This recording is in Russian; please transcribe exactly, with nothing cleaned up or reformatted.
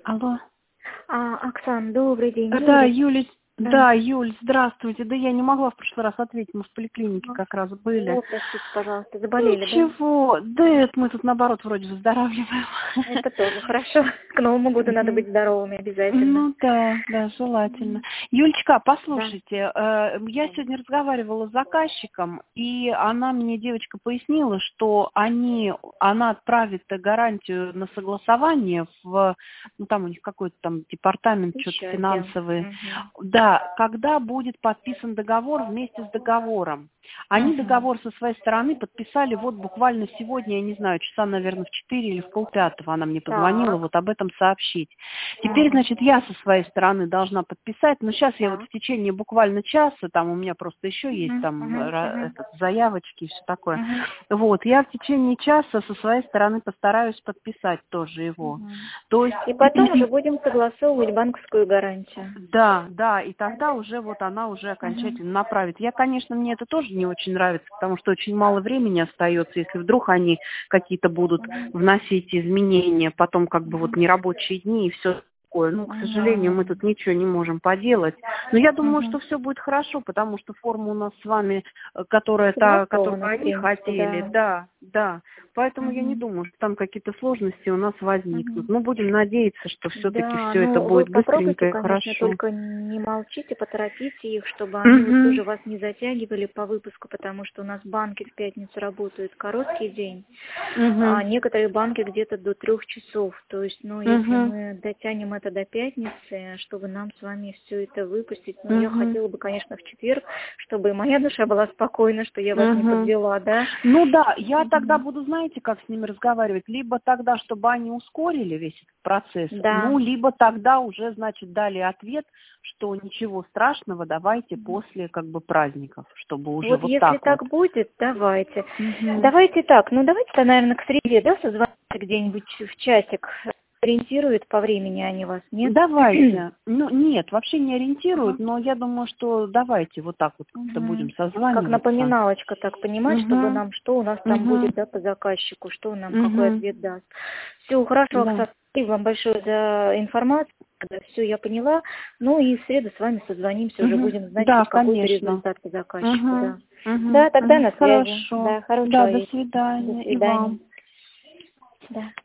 Алло. А, Оксан, добрый день. Да, Юля. Юля, да. да, Юль, здравствуйте. Да я не могла в прошлый раз ответить, мы в поликлинике как раз были. О, простите, пожалуйста, заболели, Ничего, да? да это мы тут наоборот вроде выздоравливаем. Это тоже хорошо. К Новому году надо быть здоровыми обязательно. Ну да, да, желательно. Юлечка, послушайте, да. э, я сегодня разговаривала с заказчиком, и она мне, девочка, пояснила, что они, она отправит гарантию на согласование в, ну там у них какой-то там департамент, что-то финансовый. Угу. Да, когда будет подписан договор вместе с договором. Они uh-huh. договор со своей стороны подписали вот буквально сегодня, я не знаю, часа, наверное, в четыре или в полпятого она мне позвонила так. вот об этом сообщить. Теперь, uh-huh. значит, я со своей стороны должна подписать, но сейчас uh-huh. я вот в течение буквально часа, там у меня просто еще есть там uh-huh. Uh-huh. Этот, заявочки и все такое. Uh-huh. Вот, я в течение часа со своей стороны постараюсь подписать тоже его. Uh-huh. То есть... И потом уже будем согласовывать банковскую гарантию. Да, да, и тогда уже вот она уже окончательно uh-huh. направит. Я, конечно, мне это тоже не очень нравится, потому что очень мало времени остается, если вдруг они какие-то будут вносить изменения, потом как бы вот нерабочие дни и все такое. Ну, к сожалению, мы тут ничего не можем поделать. Но я думаю, uh-huh. что все будет хорошо, потому что форма у нас с вами, которая та, которую они хотели, да, да. да. Поэтому uh-huh. я не думаю, что там какие-то сложности у нас возникнут. Uh-huh. Ну, будем надеяться, что все-таки да, все это будет быстренько и конечно, хорошо. Только не молчите, поторопите их, чтобы они uh-huh. вот тоже вас не затягивали по выпуску, потому что у нас банки в пятницу работают короткий день, uh-huh. а некоторые банки где-то до трех часов. То есть, ну, если uh-huh. мы дотянем это до пятницы, чтобы нам с вами все это выпустить, ну, uh-huh. я хотела бы, конечно, в четверг, чтобы моя душа была спокойна, что я вас uh-huh. не подвела, да? Ну да, я uh-huh. тогда буду, знаете, как с ними разговаривать, либо тогда, чтобы они ускорили весь этот процесс, да. ну, либо тогда уже, значит, дали ответ, что ничего страшного, давайте после, как бы, праздников, чтобы уже вот, вот если так так вот. будет, давайте. Uh-huh. Давайте так, ну, давайте-то, наверное, к среде, да, созвонимся где-нибудь в часик. Ориентируют по времени они вас, нет? Давайте. Ну, нет, вообще не ориентируют, uh-huh. но я думаю, что давайте вот так вот uh-huh. будем созваниваться. Как напоминалочка, так понимать, uh-huh. чтобы нам, что у нас там uh-huh. будет, да, по заказчику, что он нам, uh-huh. какой ответ даст. Все, хорошо, да. Оксана, спасибо вам большое за информацию. Все, я поняла. Ну и в среду с вами созвонимся, uh-huh. уже будем знать да, какой-то результат по заказчику. Uh-huh. Да. Uh-huh. да, тогда uh-huh. на связи. Хорошо. Да, хорошего Да, до вечера. свидания. До свидания. И вам. Да.